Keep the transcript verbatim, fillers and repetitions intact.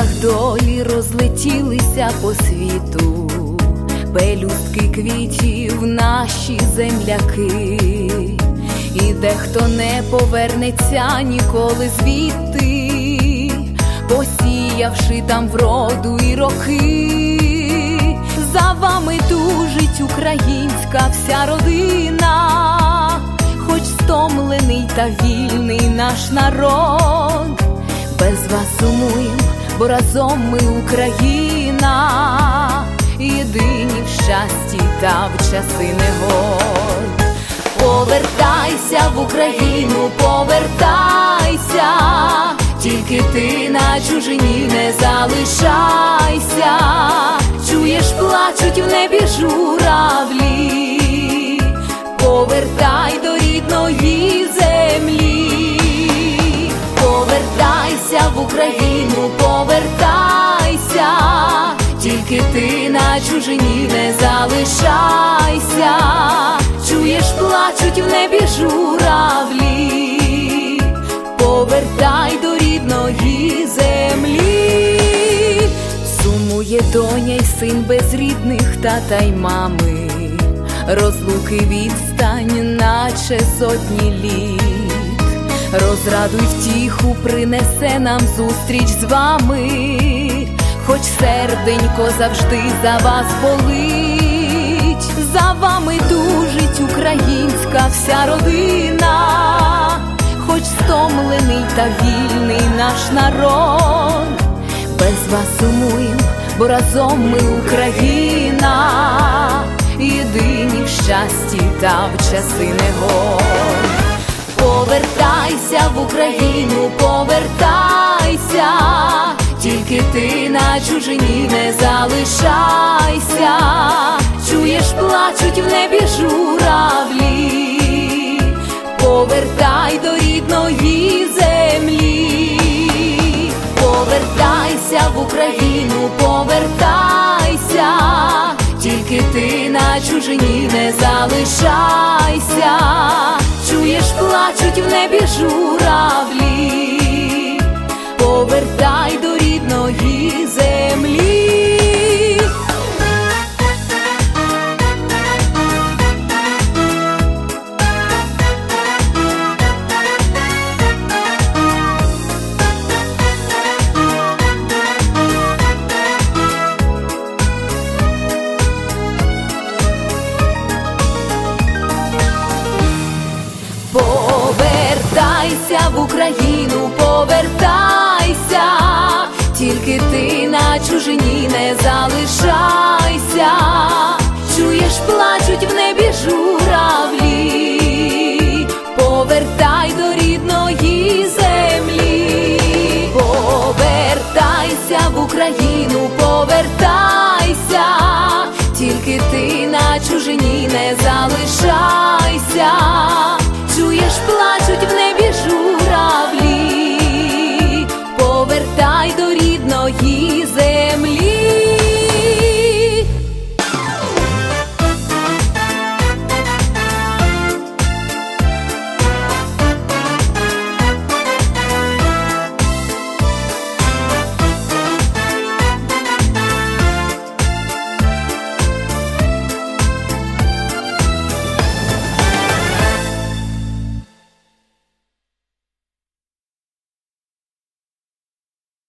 пташках долі розлетілися по світу, пелюстки квітів наші земляки, і дехто не повернеться ніколи звідти, посіявши там вроду і роки. За вами тужить українська вся родина, хоч стомлений та вільний наш народ. Без вас сумуєм, бо разом ми Україна, єдині в щасті та в часи негод. Повертайся в Україну, повертайся, тільки ти на чужині не залишайся. Чуєш, плачуть в небі журавлі, повертай до рідної землі. Повертайся в Україну, повертайся, тільки ти на чужині не залишайся. Чуєш, плачуть в небі журавлі, повертай до рідної землі. Сумує доня й син без рідних тата й мами, розлуки відстань, наче сотні літ. Розраду й втіху принесе нам зустріч з вами, хоч серденько завжди за вас болить. За вами тужить українська вся родина, хоч стомлений та вільний наш народ. Без вас сумуєм, бо разом ми Україна, єдині в щасті та в часи негод. Повертайся в Україну, повертайся, тільки ти на чужині не залишайся. Чуєш, плачуть в небі журавлі, повертай до рідної землі. Повертайся в Україну, повертайся, тільки ти на чужині не залишайся. Чуєш, плачуть в небі журавлі, повертай до рідної землі. Повертайся в Україну, повертайся, тільки ти на чужині не залишайся. Чуєш, плачуть в небі журавлі, повертай до рідної землі. Повертайся в Україну, повертайся, тільки ти на чужині не залишайся.